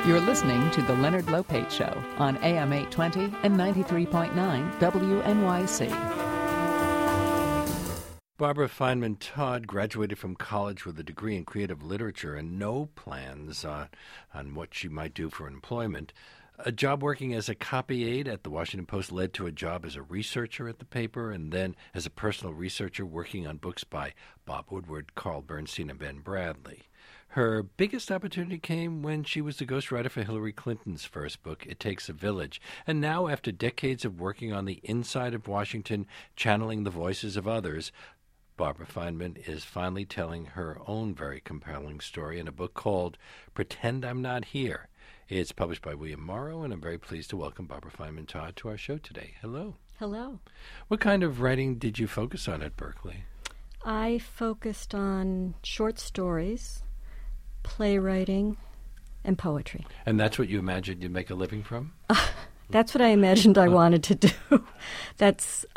You're listening to The Leonard Lopate Show on AM 820 and 93.9 WNYC. Barbara Feynman Todd graduated from college with a degree in creative literature and no plans on what she might do for employment. A job working as a copy aide at the Washington Post led to a job as a researcher at the paper and then as a personal researcher working on books by Bob Woodward, Carl Bernstein, and Ben Bradley. Her biggest opportunity came when she was the ghostwriter for Hillary Clinton's first book, It Takes a Village. And now, after decades of working on the inside of Washington, channeling the voices of others, Barbara Feynman is finally telling her own very compelling story in a book called Pretend I'm Not Here. It's published by William Morrow, and I'm very pleased to welcome Barbara Feynman Todd to our show today. Hello. Hello. What kind of writing did you focus on at Berkeley? I focused on short stories, playwriting, and poetry. And that's what you imagined you'd make a living from? That's what I imagined I wanted to do. That's,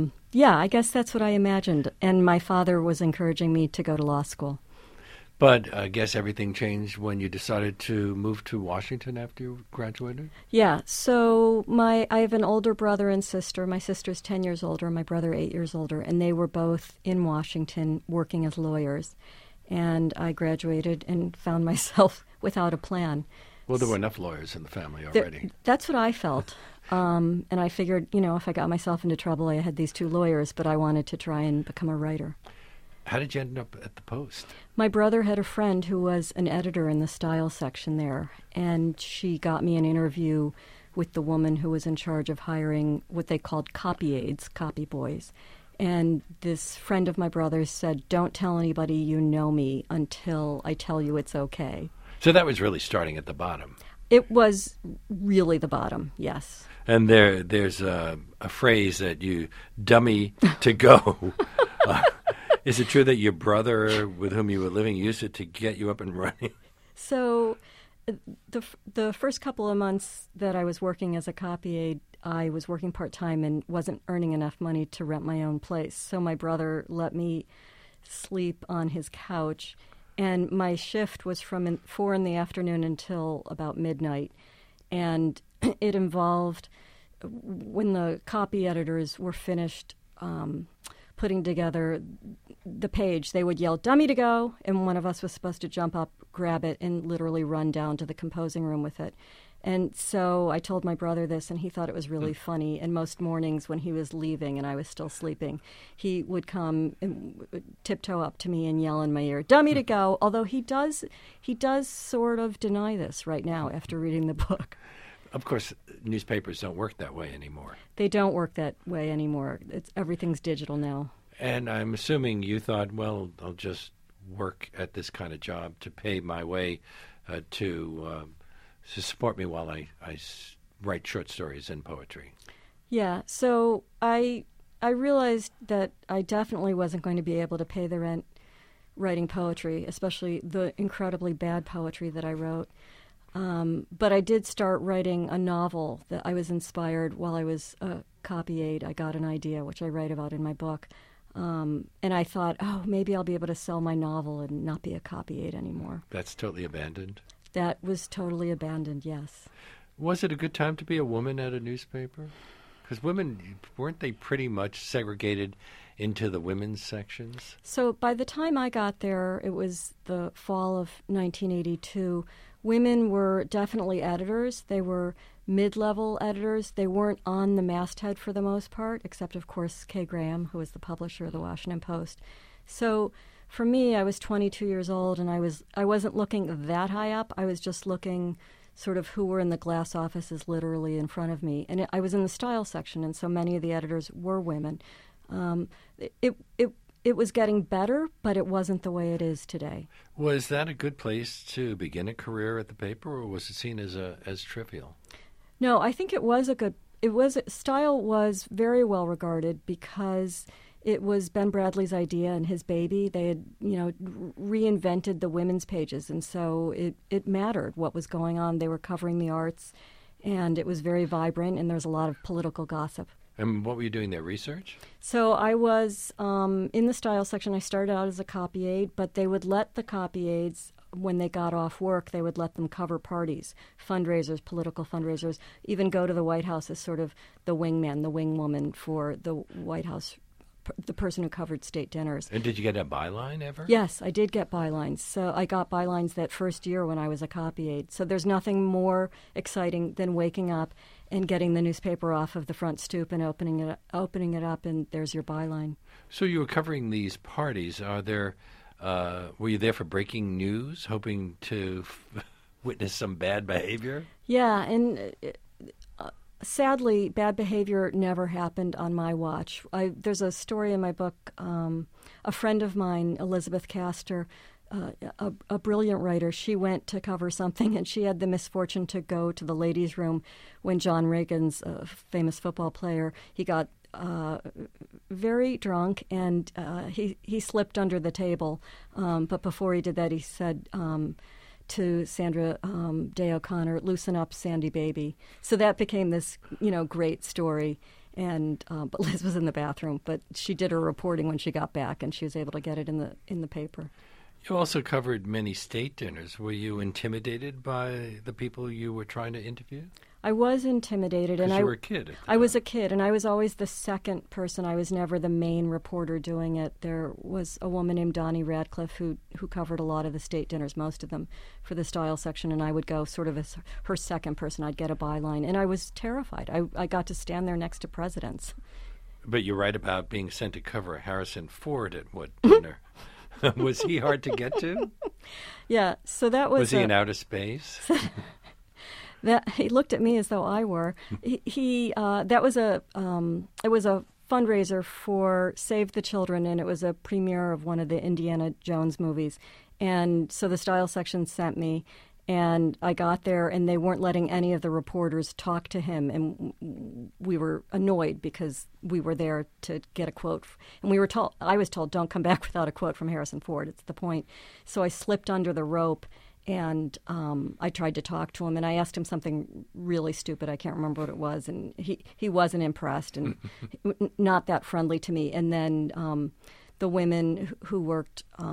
I guess that's what I imagined. And my father was encouraging me to go to law school. But I guess everything changed when you decided to move to Washington after you graduated? Yeah, so I have an older brother and sister. My sister's 10 years older, my brother 8 years older, and they were both in Washington working as lawyers. And I graduated and found myself without a plan. Well, there were enough lawyers in the family already. That's what I felt. And I figured, if I got myself into trouble, I had these two lawyers, but I wanted to try and become a writer. How did you end up at the Post? My brother had a friend who was an editor in the style section there, and she got me an interview with the woman who was in charge of hiring what they called copy aides, copy boys. And this friend of my brother's said, don't tell anybody you know me until I tell you it's okay. So that was really starting at the bottom. It was really the bottom, yes. And there's a phrase that you dummy to go. Is it true that your brother with whom you were living used it to get you up and running? So the first couple of months that I was working as a copy aide, I was working part-time and wasn't earning enough money to rent my own place. So my brother let me sleep on his couch, and my shift was from 4 in the afternoon until about midnight. And it involved, when the copy editors were finished putting together the page, they would yell, dummy to go, and one of us was supposed to jump up, grab it, and literally run down to the composing room with it. And so I told my brother this, and he thought it was really funny. And most mornings when he was leaving and I was still sleeping, he would come and tiptoe up to me and yell in my ear, dummy to go, although he does sort of deny this right now after reading the book. Of course, newspapers don't work that way anymore. They don't work that way anymore. Everything's digital now. And I'm assuming you thought, well, I'll just work at this kind of job to pay my way to support me while I write short stories and poetry. Yeah, so I realized that I definitely wasn't going to be able to pay the rent writing poetry, especially the incredibly bad poetry that I wrote. But I did start writing a novel that I was inspired while I was a copy aide. I got an idea, which I write about in my book. And I thought, maybe I'll be able to sell my novel and not be a copy aide anymore. That's totally abandoned? That was totally abandoned, yes. Was it a good time to be a woman at a newspaper? Because women, weren't they pretty much segregated into the women's sections? So by the time I got there, it was the fall of 1982. Women were definitely editors. They were mid-level editors. They weren't on the masthead for the most part, except, of course, Kay Graham, who was the publisher of the Washington Post. So for me, I was 22 years old, and I wasn't looking that high up. I was just looking sort of who were in the glass offices literally in front of me. And I was in the style section, and so many of the editors were women. It was getting better, but it wasn't the way it is today. Was that a good place to begin a career at the paper, or was it seen as trivial? No, I think it was Style was very well regarded because it was Ben Bradley's idea and his baby. They had, reinvented the women's pages, and so it mattered what was going on. They were covering the arts, and it was very vibrant, and there was a lot of political gossip. And what were you doing there, research? So I was in the style section. I started out as a copy aide, but they would let the copy aides when they got off work, they would let them cover parties, fundraisers, political fundraisers, even go to the White House as sort of the wingman, the wingwoman for the White House, the person who covered state dinners. And did you get a byline ever? Yes, I did get bylines. So I got bylines that first year when I was a copy aide. So there's nothing more exciting than waking up and getting the newspaper off of the front stoop and opening it up, and there's your byline. So you were covering these parties. Were you there for breaking news, hoping to witness some bad behavior? Yeah, and sadly, bad behavior never happened on my watch. There's a story in my book. A friend of mine, Elizabeth Castor, a brilliant writer, she went to cover something, and she had the misfortune to go to the ladies' room when John Reagan's famous football player, he got very drunk, and he slipped under the table. But before he did that, he said to Sandra Day O'Connor, "Loosen up, Sandy baby." So that became this, great story. And but Liz was in the bathroom, but she did her reporting when she got back, and she was able to get it in the paper. You also covered many state dinners. Were you intimidated by the people you were trying to interview? I was intimidated, and you were a kid. I was a kid, and I was always the second person. I was never the main reporter doing it. There was a woman named Donnie Radcliffe who covered a lot of the state dinners, most of them, for the style section, and I would go sort of as her second person. I'd get a byline, and I was terrified. I got to stand there next to presidents. But you're right about being sent to cover Harrison Ford at what dinner? Was he hard to get to? Yeah, so that was... Was he in outer space? That he looked at me as though I were. It was a fundraiser for Save the Children, and it was a premiere of one of the Indiana Jones movies. And so the style section sent me, and I got there, and they weren't letting any of the reporters talk to him, and we were annoyed because we were there to get a quote. And I was told, don't come back without a quote from Harrison Ford. It's the point. So I slipped under the rope. And I tried to talk to him, and I asked him something really stupid. I can't remember what it was, and he wasn't impressed and not that friendly to me. And then the women who were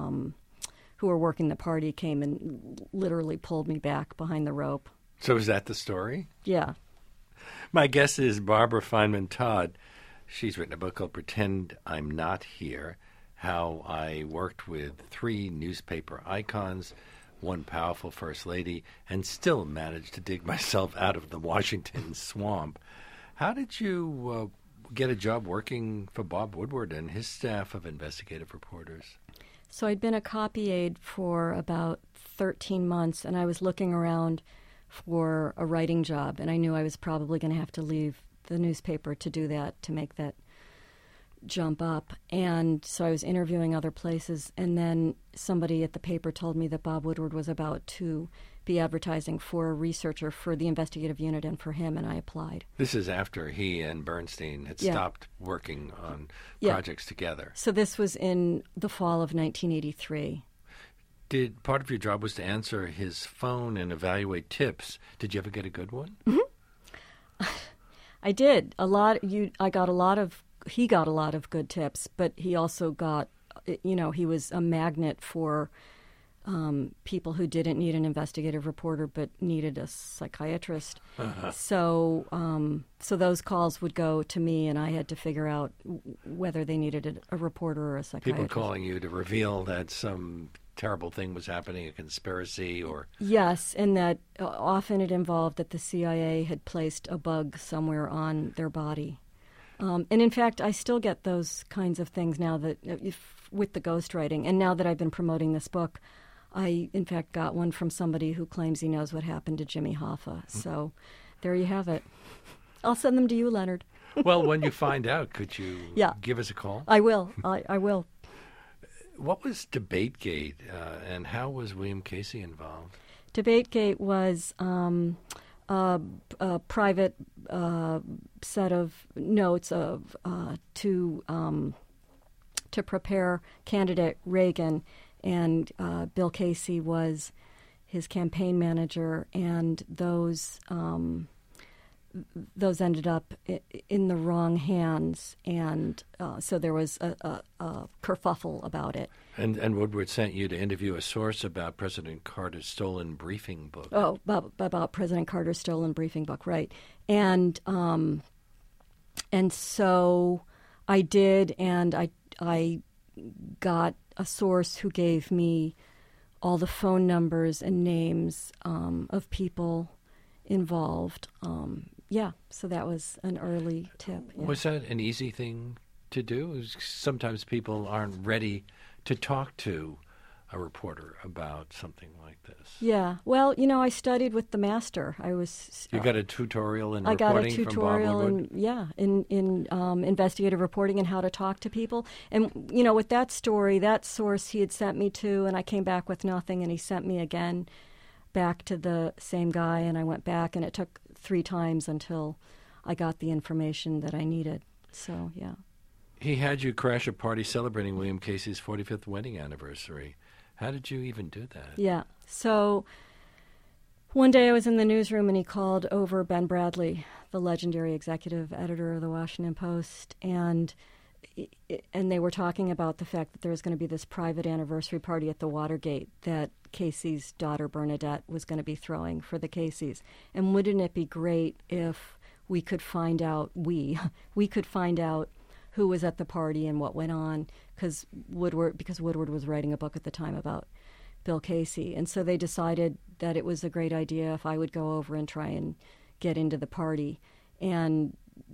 working the party came and literally pulled me back behind the rope. So is that the story? Yeah. My guest is Barbara Feynman Todd. She's written a book called Pretend I'm Not Here, How I Worked with 3 newspaper icons, one powerful first lady, and still managed to dig myself out of the Washington swamp. How did you get a job working for Bob Woodward and his staff of investigative reporters? So I'd been a copy aide for about 13 months, and I was looking around for a writing job, and I knew I was probably going to have to leave the newspaper to do that, to make that jump up. And so I was interviewing other places, and then somebody at the paper told me that Bob Woodward was about to be advertising for a researcher for the investigative unit and for him, and I applied. This is after he and Bernstein had stopped working on projects together. So this was in the fall of 1983. Did part of your job was to answer his phone and evaluate tips? Did you ever get a good one? Mm-hmm. I did. He got a lot of good tips, but he also got, he was a magnet for people who didn't need an investigative reporter but needed a psychiatrist. Uh-huh. So those calls would go to me, and I had to figure out whether they needed a reporter or a psychiatrist. People calling you to reveal that some terrible thing was happening, a conspiracy or... Yes, and that often it involved that the CIA had placed a bug somewhere on their body. And in fact, I still get those kinds of things now that with the ghostwriting. And now that I've been promoting this book, I, in fact, got one from somebody who claims he knows what happened to Jimmy Hoffa. So there you have it. I'll send them to you, Leonard. Well, when you find out, could you give us a call? I will. I will. What was DebateGate, and how was William Casey involved? DebateGate was... a private set of notes to prepare candidate Reagan, and Bill Casey was his campaign manager, and those those ended up in the wrong hands, and so there was a kerfuffle about it. And Woodward sent you to interview a source about President Carter's stolen briefing book. Oh, about President Carter's stolen briefing book, right? And so I did, and I got a source who gave me all the phone numbers and names of people involved. So that was an early tip. Yeah. Was that an easy thing to do? Sometimes people aren't ready to talk to a reporter about something like this. Yeah. Well, I studied with the master. You got a tutorial in I got a reporting from Bob tutorial Woodward? in investigative reporting and how to talk to people. And, with that story, that source he had sent me to, and I came back with nothing, and he sent me again back to the same guy, and I went back, and it took 3 times until I got the information that I needed. So, yeah. He had you crash a party celebrating William Casey's 45th wedding anniversary. How did you even do that? Yeah. So one day I was in the newsroom, and he called over Ben Bradley, the legendary executive editor of the Washington Post, and they were talking about the fact that there was going to be this private anniversary party at the Watergate that Casey's daughter Bernadette was going to be throwing for the Caseys. And wouldn't it be great if we could find out, we could find out who was at the party and what went on, because Woodward was writing a book at the time about Bill Casey. And so they decided that it was a great idea if I would go over and try and get into the party. And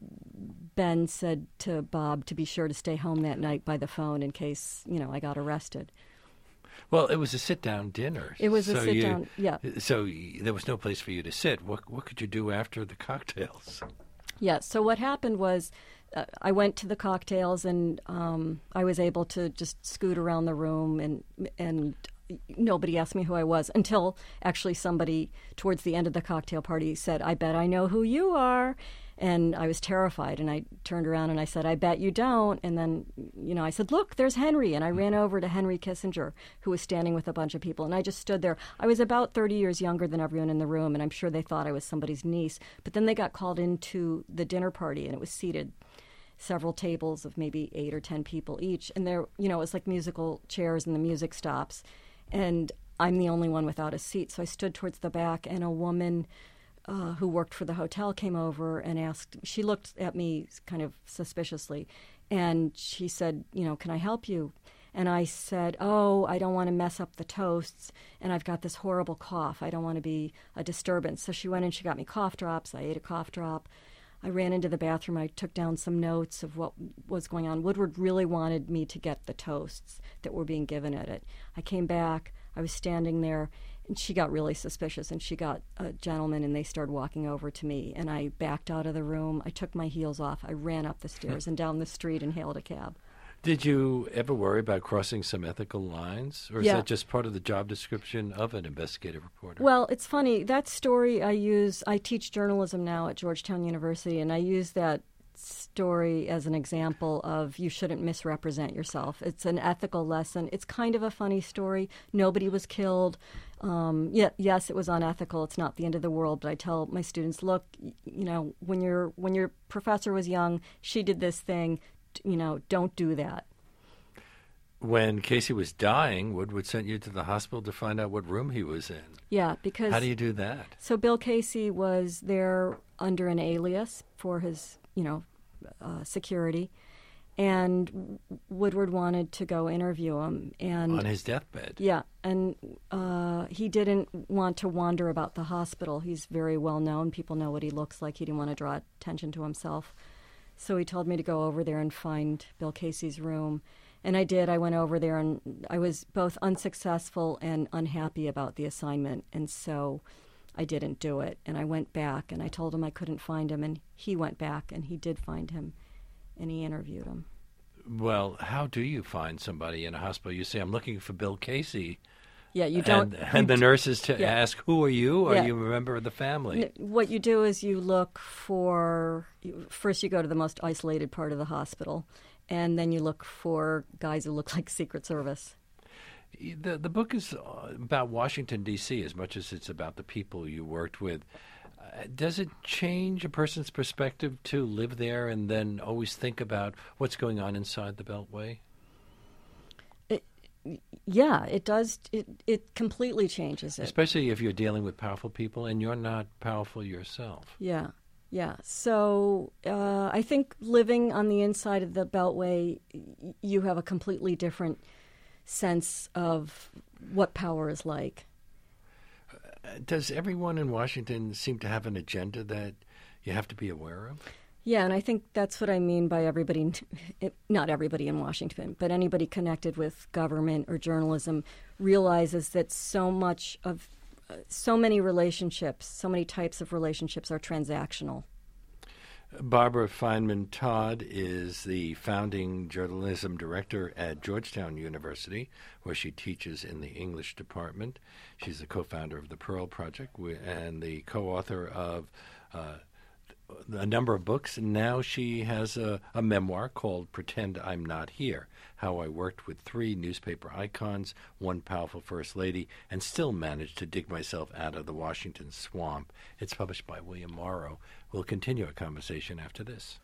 Ben said to Bob to be sure to stay home that night by the phone in case, I got arrested. Well, it was a sit-down dinner. It was a sit-down, yeah. So there was no place for you to sit. What could you do after the cocktails? Yeah, so what happened was I went to the cocktails, and I was able to just scoot around the room, and nobody asked me who I was until actually somebody towards the end of the cocktail party said, "I bet I know who you are." And I was terrified, and I turned around and I said, "I bet you don't." And then, I said, "Look, there's Henry." And I ran over to Henry Kissinger, who was standing with a bunch of people. And I just stood there. I was about 30 years younger than everyone in the room, and I'm sure they thought I was somebody's niece. But then they got called into the dinner party, and it was seated several tables of maybe 8 or 10 people each. And there, it was like musical chairs, and the music stops. And I'm the only one without a seat. So I stood towards the back, and a woman who worked for the hotel came over and asked, she looked at me kind of suspiciously, and she said, "Can I help you?" And I said, "Oh, I don't want to mess up the toasts, and I've got this horrible cough. I don't want to be a disturbance." So she went and she got me cough drops. I ate a cough drop. I ran into the bathroom. I took down some notes of what was going on. Woodward really wanted me to get the toasts that were being given at it. I came back. I was standing there, and she got really suspicious, and she got a gentleman, and they started walking over to me, and I backed out of the room. I took my heels off. I ran up the stairs and down the street and hailed a cab. Did you ever worry about crossing some ethical lines, or is that just part of the job description of an investigative reporter? Well, it's funny. That story I teach journalism now at Georgetown University, and I use that story as an example of you shouldn't misrepresent yourself. It's an ethical lesson. It's kind of a funny story. Nobody was killed. Yes, it was unethical. It's not the end of the world. But I tell my students, look, when your professor was young, she did this thing. Don't do that. When Casey was dying, Woodward sent you to the hospital to find out what room he was in. Yeah, because... How do you do that? So Bill Casey was there under an alias for his, security, and Woodward wanted to go interview him. And on his deathbed? Yeah, and he didn't want to wander about the hospital. He's very well known. People know what he looks like. He didn't want to draw attention to himself. So he told me to go over there and find Bill Casey's room. And I did. I went over there, and I was both unsuccessful and unhappy about the assignment. And so I didn't do it. And I went back, and I told him I couldn't find him. And he went back, and he did find him, and he interviewed him. Well, how do you find somebody in a hospital? You say, "I'm looking for Bill Casey." Yeah, you don't. And the nurses ask, "Who are you?" Are Yeah. you a member of the family? What you do is you look for, first you go to the most isolated part of the hospital, and then you look for guys who look like Secret Service. The book is about Washington, D.C., as much as it's about the people you worked with. Does it change a person's perspective to live there and then always think about what's going on inside the Beltway? Yeah, it does. It completely changes it. Especially if you're dealing with powerful people and you're not powerful yourself. Yeah. So I think living on the inside of the Beltway, you have a completely different sense of what power is like. Does everyone in Washington seem to have an agenda that you have to be aware of? Yeah, and I think that's what I mean by everybody, not everybody in Washington, but anybody connected with government or journalism realizes that so many relationships, so many types of relationships are transactional. Barbara Fineman Todd is the founding journalism director at Georgetown University, where she teaches in the English department. She's the co-founder of the Pearl Project and the co-author of a number of books, and now she has a memoir called Pretend I'm Not Here, How I Worked with 3 newspaper icons, 1 powerful first lady, and still managed to dig myself out of the Washington swamp. It's published by William Morrow. We'll continue our conversation after this.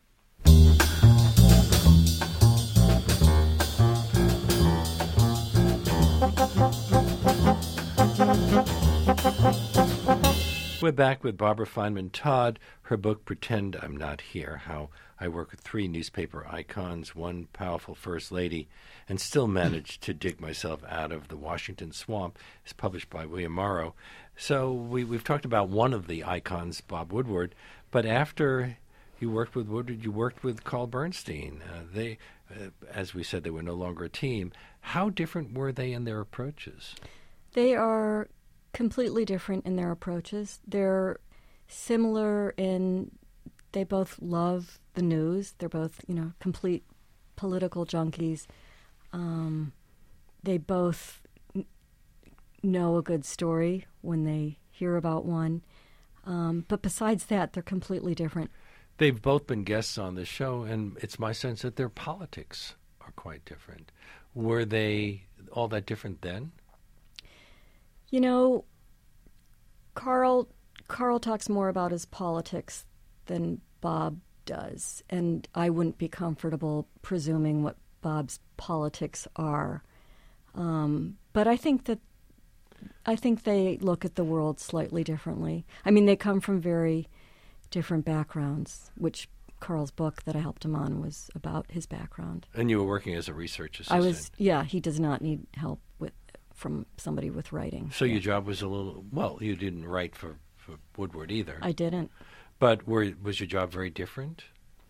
We're back with Barbara Fineman Todd. Her book, Pretend I'm Not Here, How I Work with 3 newspaper icons, 1 powerful first lady, and still managed to dig myself out of the Washington swamp, is published by William Morrow. So we've talked about one of the icons, Bob Woodward, but after you worked with Woodward, you worked with Carl Bernstein. They, as we said, they were no longer a team. How different were they in their approaches? They are completely different in their approaches. They're similar in they both love the news. They're both, complete political junkies. They both know a good story when they hear about one. But besides that, they're completely different. They've both been guests on this show, and it's my sense that their politics are quite different. Were they all that different then? Carl talks more about his politics than Bob does, and I wouldn't be comfortable presuming what Bob's politics are. But I think they look at the world slightly differently. I mean, they come from very different backgrounds, which Carl's book that I helped him on was about his background. And you were working as a research assistant. He does not need help from somebody with writing. So your job was you didn't write for Woodward either. I didn't. But was your job very different?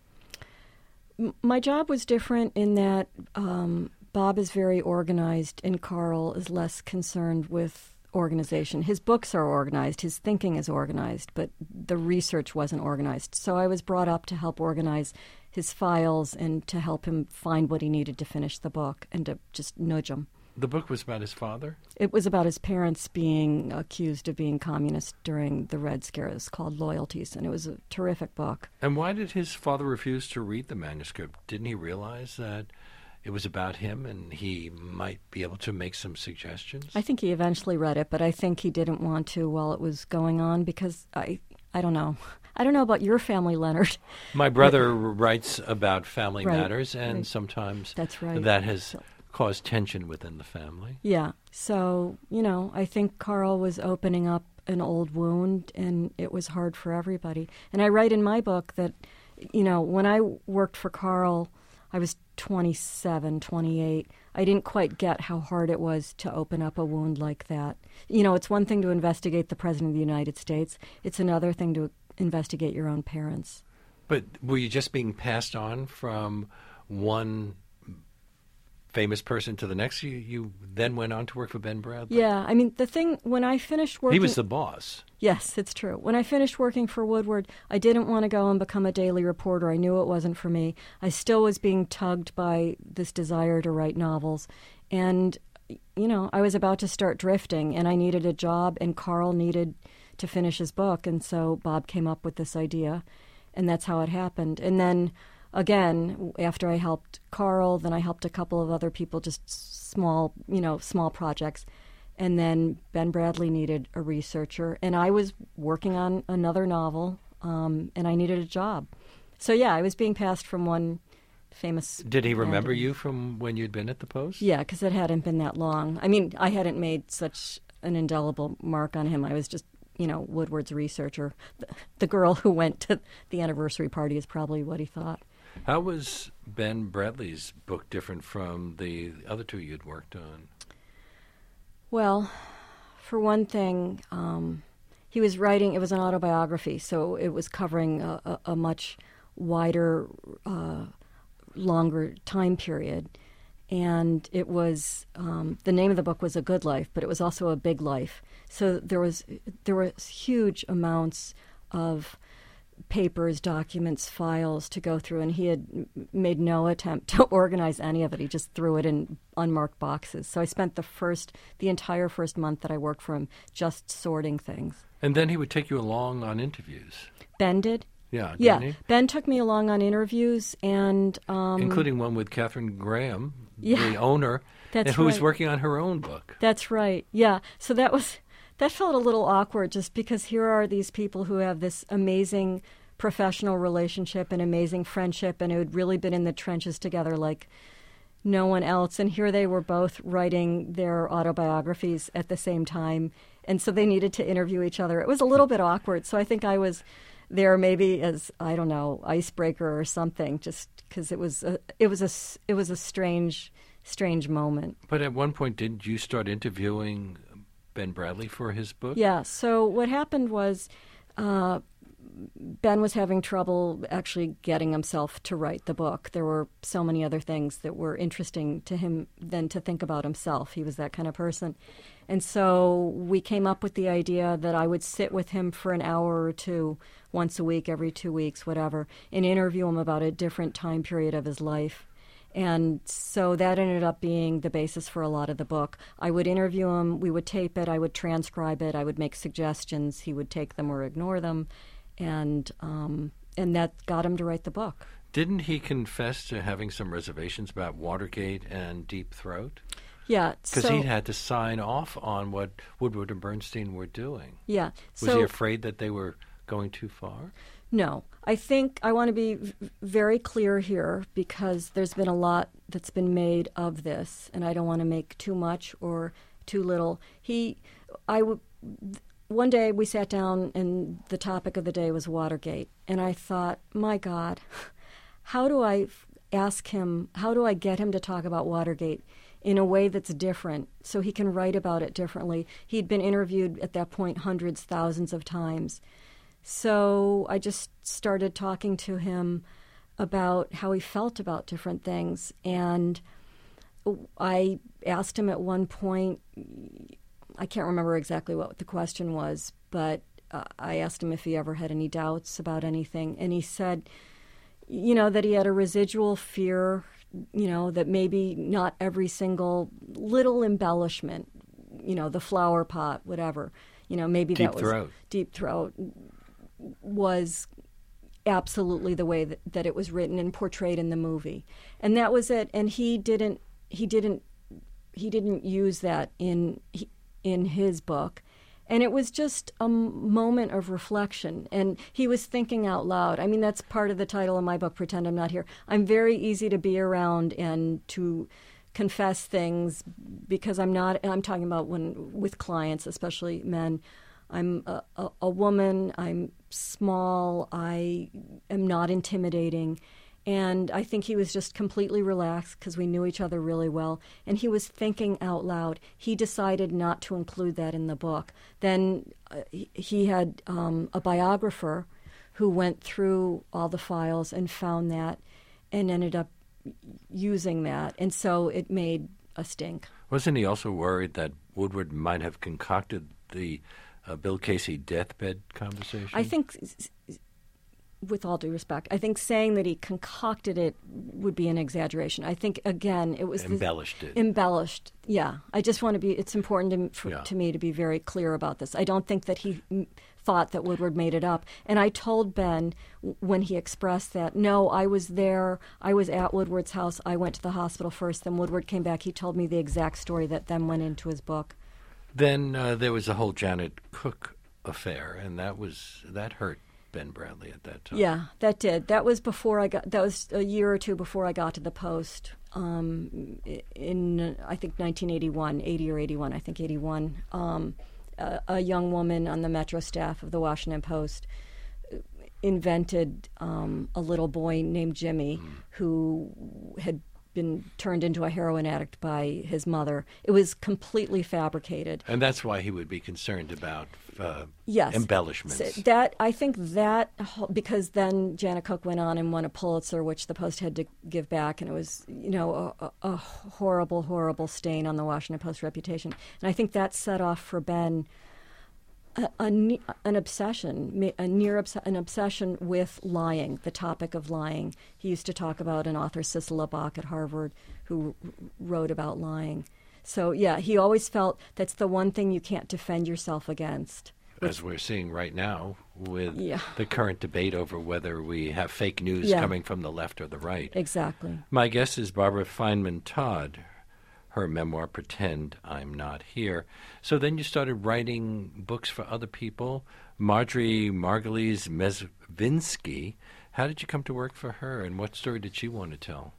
My job was different in that Bob is very organized and Carl is less concerned with organization. His books are organized, his thinking is organized, but the research wasn't organized. So I was brought up to help organize his files and to help him find what he needed to finish the book and to just nudge him. The book was about his father? It was about his parents being accused of being communist during the Red Scare. It was called Loyalties, and it was a terrific book. And why did his father refuse to read the manuscript? Didn't he realize that it was about him and he might be able to make some suggestions? I think he eventually read it, but I think he didn't want to while it was going on because I don't know. I don't know about your family, Leonard. My brother writes about family Right, matters, and right. sometimes That's right. that has caused tension within the family. Yeah. So, I think Carl was opening up an old wound, and it was hard for everybody. And I write in my book that, when I worked for Carl, I was 27, 28. I didn't quite get how hard it was to open up a wound like that. It's one thing to investigate the President of the United States. It's another thing to investigate your own parents. But were you just being passed on from one famous person to the next? You then went on to work for Ben Bradley. Yeah, I mean, the thing, when I finished working... He was the boss. Yes, it's true. When I finished working for Woodward, I didn't want to go and become a daily reporter. I knew it wasn't for me. I still was being tugged by this desire to write novels. And, I was about to start drifting, and I needed a job, and Carl needed to finish his book. And so Bob came up with this idea, and that's how it happened. And then... Again, after I helped Carl, then I helped a couple of other people, just small projects. And then Ben Bradley needed a researcher, and I was working on another novel, and I needed a job. So, yeah, I was being passed from one famous... Did he remember editor. you from when you'd been at the Post? Yeah, because it hadn't been that long. I mean, I hadn't made such an indelible mark on him. I was just, Woodward's researcher. The girl who went to the anniversary party is probably what he thought. How was Ben Bradley's book different from the other two you'd worked on? Well, for one thing, he was writing, it was an autobiography, so it was covering a much wider, longer time period. And it was, the name of the book was A Good Life, but it was also a big life. So there were huge amounts of papers, documents, files to go through, and he had made no attempt to organize any of it. He just threw it in unmarked boxes. So I spent the entire first month that I worked for him just sorting things. And then he would take you along on interviews. Ben did? Yeah, Yeah. didn't he? Ben took me along on interviews, and including one with Catherine Graham, Yeah. the owner, That's who was right. working on her own book. That's right. Yeah. So that felt a little awkward, just because here are these people who have this amazing professional relationship and amazing friendship, and who had really been in the trenches together like no one else. And here they were both writing their autobiographies at the same time. And so they needed to interview each other. It was a little bit awkward. So I think I was there maybe as, I don't know, icebreaker or something, just because it was a strange moment. But at one point, didn't you start interviewing Ben Bradley for his book? Yeah. So what happened was Ben was having trouble actually getting himself to write the book. There were so many other things that were interesting to him than to think about himself. He was that kind of person. And so we came up with the idea that I would sit with him for an hour or two once a week, every 2 weeks, whatever, and interview him about a different time period of his life. And so that ended up being the basis for a lot of the book. I would interview him, we would tape it, I would transcribe it, I would make suggestions, he would take them or ignore them, and that got him to write the book. Didn't he confess to having some reservations about Watergate and Deep Throat? Yeah. Because he had to sign off on what Woodward and Bernstein were doing. Yeah. Was he afraid that they were going too far? No. I think I want to be very clear here, because there's been a lot that's been made of this, and I don't want to make too much or too little. One day we sat down, and the topic of the day was Watergate, and I thought, my God, how do I get him to talk about Watergate in a way that's different so he can write about it differently? He'd been interviewed at that point hundreds, thousands of times. So I just started talking to him about how he felt about different things. And I asked him at one point, I can't remember exactly what the question was, but I asked him if he ever had any doubts about anything. And he said, that he had a residual fear, that maybe not every single little embellishment, the flower pot, whatever, maybe Deep that was Throat. Deep Throat was absolutely the way that it was written and portrayed in the movie. And that was it. And he didn't use that in his book. And it was just a moment of reflection. And he was thinking out loud. I mean, that's part of the title of my book, Pretend I'm Not Here. I'm very easy to be around and to confess things, because I'm talking about with clients, especially men. I'm a woman, I'm small, I am not intimidating. And I think he was just completely relaxed because we knew each other really well. And he was thinking out loud. He decided not to include that in the book. Then he had a biographer who went through all the files and found that and ended up using that. And so it made a stink. Wasn't he also worried that Woodward might have concocted the Bill Casey deathbed conversation? I think, with all due respect, I think saying that he concocted it would be an exaggeration. I think, again, it was... Embellished it. Embellished, yeah. I just want to be... It's important to me to be very clear about this. I don't think that he thought that Woodward made it up. And I told Ben when he expressed that, no, I was there. I was at Woodward's house. I went to the hospital first. Then Woodward came back. He told me the exact story that then went into his book. Then there was the whole Janet Cook affair, and that hurt Ben Bradley at that time. Yeah, that did. That was that was a year or two before I got to the Post. In I think 1981, 80 or 81, I think 81. A young woman on the Metro staff of the Washington Post invented a little boy named Jimmy who had been turned into a heroin addict by his mother. It was completely fabricated. And that's why he would be concerned about yes. embellishments. So I think that, because then Janet Cook went on and won a Pulitzer, which the Post had to give back, and it was, a horrible, horrible stain on the Washington Post reputation. And I think that set off for Ben an obsession with lying, the topic of lying. He used to talk about an author, Cicely Bach at Harvard, who wrote about lying. So, yeah, he always felt that's the one thing you can't defend yourself against. As we're seeing right now with the current debate over whether we have fake news coming from the left or the right. Exactly. My guest is Barbara Feynman Todd. Her memoir, Pretend I'm Not Here. So then you started writing books for other people. Marjorie Margulies Mezvinsky. How did you come to work for her, and what story did she want to tell?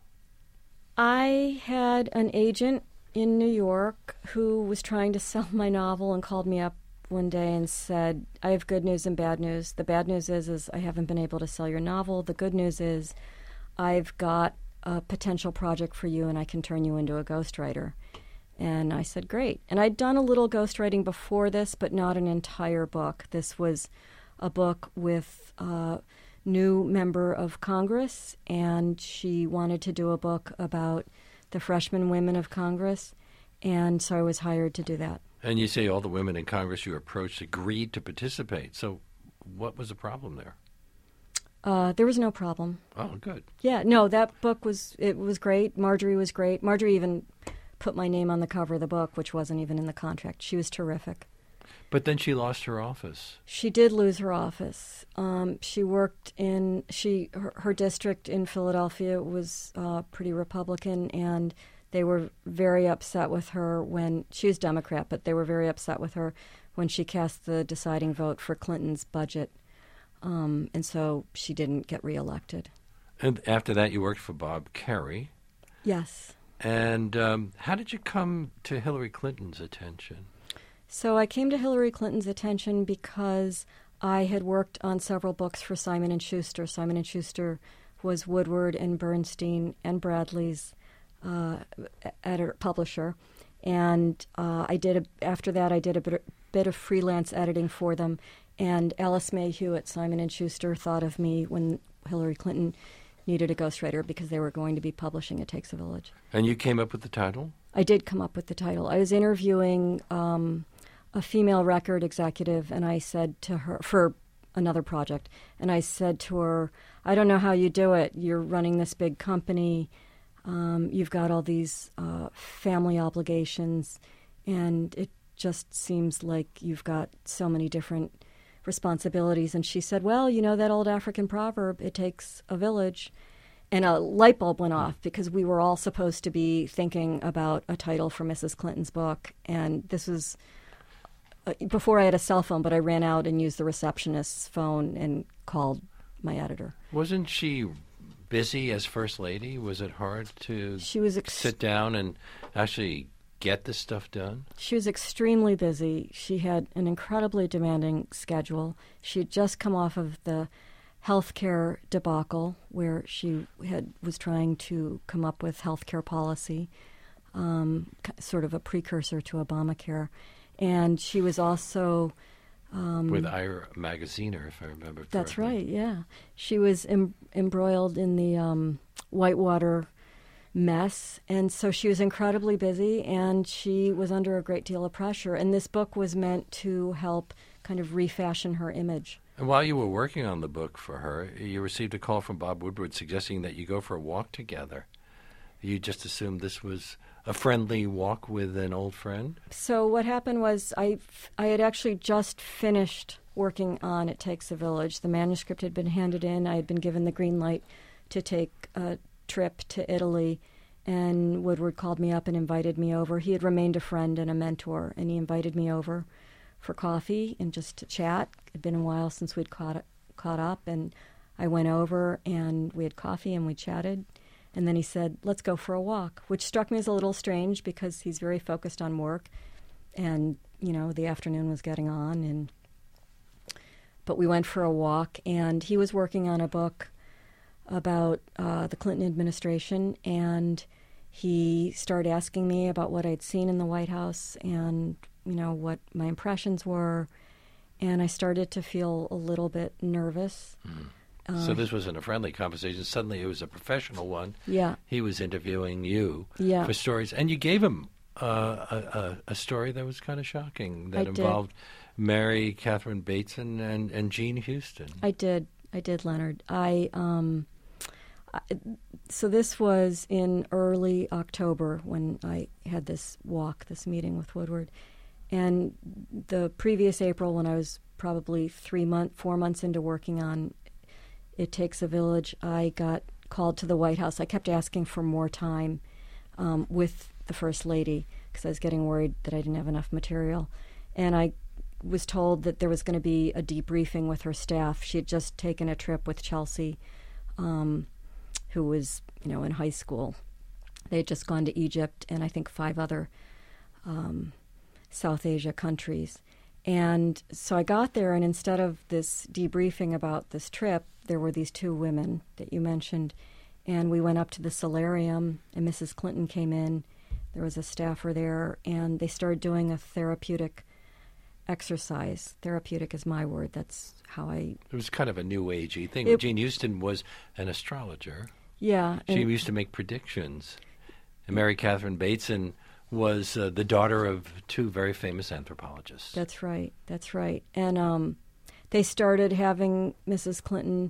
I had an agent in New York who was trying to sell my novel and called me up one day and said, I have good news and bad news. The bad news is I haven't been able to sell your novel. The good news is I've got a potential project for you and I can turn you into a ghostwriter. And I said, great. And I'd done a little ghostwriting before this, but not an entire book. This was a book with a new member of Congress, and she wanted to do a book about the freshman women of Congress, and so I was hired to do that. And you say all the women in Congress you approached agreed to participate. So what was the problem there? There was no problem. Oh, good. Yeah, no, that book was great. Marjorie was great. Marjorie even put my name on the cover of the book, which wasn't even in the contract. She was terrific. But then she lost her office. She did lose her office. She worked in her district in Philadelphia was pretty Republican, and they were very upset with her when she was Democrat, but they were very upset with her when she cast the deciding vote for Clinton's budget. And so she didn't get reelected. And after that, you worked for Bob Kerrey. Yes. And how did you come to Hillary Clinton's attention? So I came to Hillary Clinton's attention because I had worked on several books for Simon & Schuster. Simon & Schuster was Woodward and Bernstein and Bradley's publisher. And after that, I did a bit of freelance editing for them. And Alice Mayhew at Simon & Schuster thought of me when Hillary Clinton needed a ghostwriter because they were going to be publishing It Takes a Village. And you came up with the title? I did come up with the title. I was interviewing a female record executive, and I said to her, for another project, and I said to her, I don't know how you do it. You're running this big company. You've got all these family obligations, and it just seems like you've got so many different responsibilities. And she said, well, you know that old African proverb, it takes a village. And a light bulb went off because we were all supposed to be thinking about a title for Mrs. Clinton's book. And this was before I had a cell phone, but I ran out and used the receptionist's phone and called my editor. Wasn't she busy as First Lady? Was it hard to sit down and actually get this stuff done? She was extremely busy. She had an incredibly demanding schedule. She had just come off of the healthcare debacle where she was trying to come up with healthcare policy, sort of a precursor to Obamacare. And she was also... with Ira Magaziner, if I remember correctly. That's right, yeah. She was embroiled in the Whitewater mess, and so she was incredibly busy, and she was under a great deal of pressure. And this book was meant to help kind of refashion her image. And while you were working on the book for her, you received a call from Bob Woodward suggesting that you go for a walk together. You just assumed this was a friendly walk with an old friend? So what happened was I had actually just finished working on It Takes a Village. The manuscript had been handed in. I had been given the green light to take a trip to Italy and Woodward called me up and invited me over. He had remained a friend and a mentor, and he invited me over for coffee and just to chat. It had been a while since we'd caught up, and I went over and we had coffee and we chatted. And then he said, let's go for a walk, which struck me as a little strange because he's very focused on work. And, the afternoon was getting on. But we went for a walk, and he was working on a book about the Clinton administration, and he started asking me about what I'd seen in the White House and, what my impressions were. And I started to feel a little bit nervous. So this wasn't a friendly conversation. Suddenly it was a professional one. Yeah. He was interviewing you for stories. And you gave him a story that was kind of shocking that involved Mary Catherine Bateson and Jean Houston. I did, Leonard. So this was in early October when I had this meeting with Woodward. And the previous April, when I was probably 4 months into working on It Takes a Village, I got called to the White House. I kept asking for more time with the First Lady because I was getting worried that I didn't have enough material. And I was told that there was going to be a debriefing with her staff. She had just taken a trip with Chelsea, who was, in high school. They had just gone to Egypt and I think 5 other South Asia countries. And so I got there, and instead of this debriefing about this trip, there were these 2 women that you mentioned. And we went up to the solarium, and Mrs. Clinton came in. There was a staffer there, and they started doing a therapeutic exercise. Therapeutic is my word. That's how I... It was kind of a new agey thing. Jean Houston was an astrologer. Yeah. She used to make predictions. And Mary Catherine Bateson was the daughter of 2 very famous anthropologists. That's right. And they started having Mrs. Clinton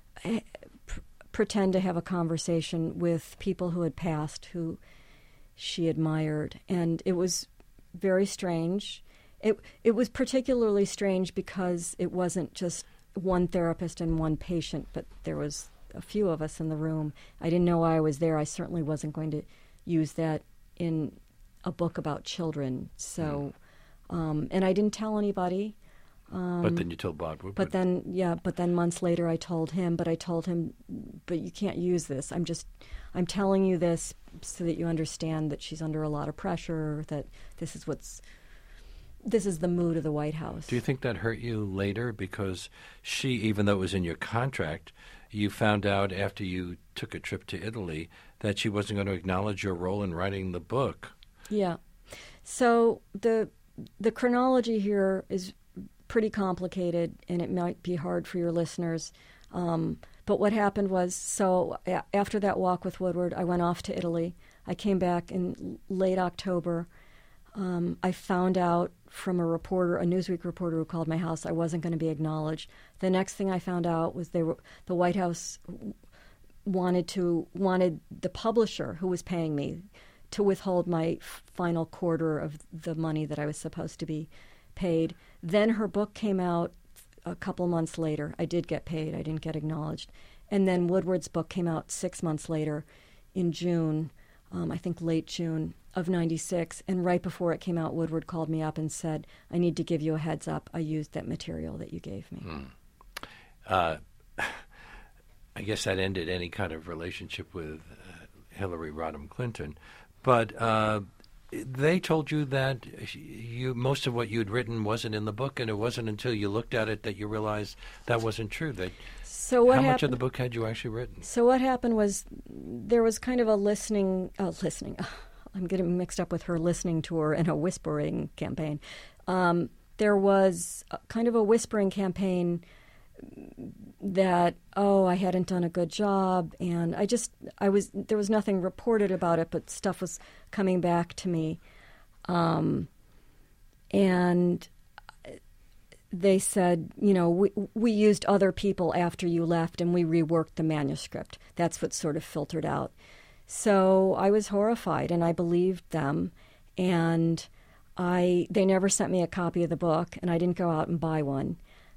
pretend to have a conversation with people who had passed, who she admired. And it was very strange. It was particularly strange because it wasn't just one therapist and one patient, but there was a few of us in the room. I didn't know I was there. I certainly wasn't going to use that in a book about children. So, and I didn't tell anybody. But then you told Bob Woodward. But then months later I told him, but you can't use this. I'm telling you this so that you understand that she's under a lot of pressure, that this is the mood of the White House. Do you think that hurt you later? Because she, even though it was in your contract, you found out after you took a trip to Italy that she wasn't going to acknowledge your role in writing the book. Yeah. So the chronology here is pretty complicated, and it might be hard for your listeners. But what happened was, after that walk with Woodward, I went off to Italy. I came back in late October. I found out from a Newsweek reporter who called my house, I wasn't going to be acknowledged. The next thing I found out was the White House wanted the publisher who was paying me to withhold my final quarter of the money that I was supposed to be paid. Then her book came out a couple months later. I did get paid. I didn't get acknowledged. And then Woodward's book came out 6 months later in June, I think late June of 96. And right before it came out, Woodward called me up and said, I need to give you a heads up. I used that material that you gave me. I guess that ended any kind of relationship with Hillary Rodham Clinton. But they told you that most of what you'd written wasn't in the book, and it wasn't until you looked at it that you realized that wasn't true. How much of the book had you actually written? So what happened was there was kind of a listening. I'm getting mixed up with her listening tour and a whispering campaign. There was kind of a whispering campaign that, I hadn't done a good job, and there was nothing reported about it, but stuff was coming back to me. And they said, we used other people after you left, and we reworked the manuscript. That's what sort of filtered out. So I was horrified, and I believed them, and they never sent me a copy of the book, and I didn't go out and buy one.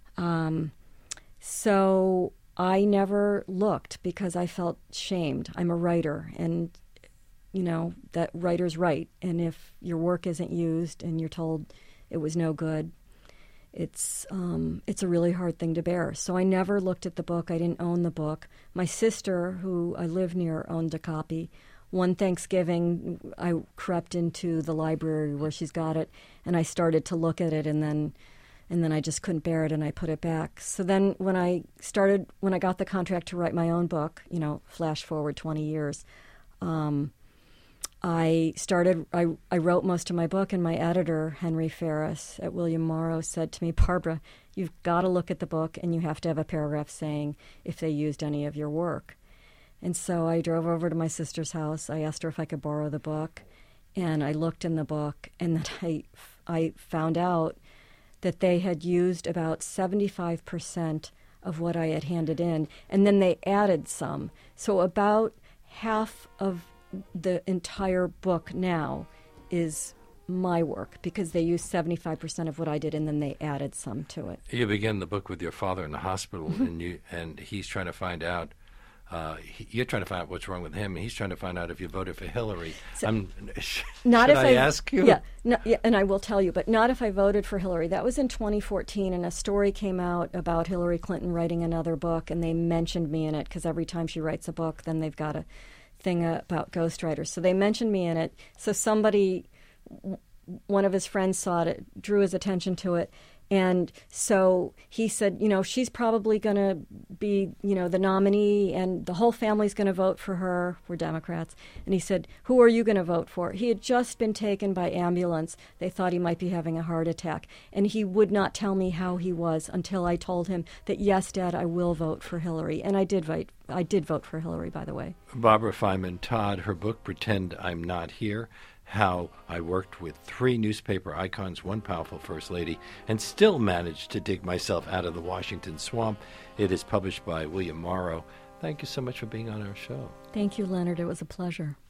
So I never looked because I felt shamed. I'm a writer, and that writers write, and if your work isn't used and you're told it was no good, it's a really hard thing to bear. So I never looked at the book. I didn't own the book. My sister, who I live near, owned a copy. One Thanksgiving, I crept into the library where she's got it, and I started to look at it, and then I just couldn't bear it, and I put it back. So then when I got the contract to write my own book, flash forward 20 years, I wrote most of my book, and my editor, Henry Ferris at William Morrow, said to me, "Barbara, you've got to look at the book, and you have to have a paragraph saying if they used any of your work." And so I drove over to my sister's house. I asked her if I could borrow the book, and I looked in the book, and then I found out that they had used about 75% of what I had handed in, and then they added some. So about half of the entire book now is my work, because they used 75% of what I did, and then they added some to it. You begin the book with your father in the hospital, and he's trying to find out. You're trying to find out what's wrong with him, and he's trying to find out if you voted for Hillary. Not if I ask you? Yeah, and I will tell you, but not if I voted for Hillary. That was in 2014, and a story came out about Hillary Clinton writing another book, and they mentioned me in it, because every time she writes a book, then they've got a thing about ghostwriters. So they mentioned me in it. So one of his friends saw it, drew his attention to it, and so he said, she's probably going to be, the nominee, and the whole family's going to vote for her. We're Democrats. And he said, "Who are you going to vote for?" He had just been taken by ambulance. They thought he might be having a heart attack. And he would not tell me how he was until I told him that, "Yes, Dad, I will vote for Hillary." And I did vote. I did vote for Hillary, by the way. Barbara Feynman Todd, her book, Pretend I'm Not Here, How I Worked with 3 newspaper icons, 1 powerful first lady, and still managed to dig myself out of the Washington swamp. It is published by William Morrow. Thank you so much for being on our show. Thank you, Leonard. It was a pleasure.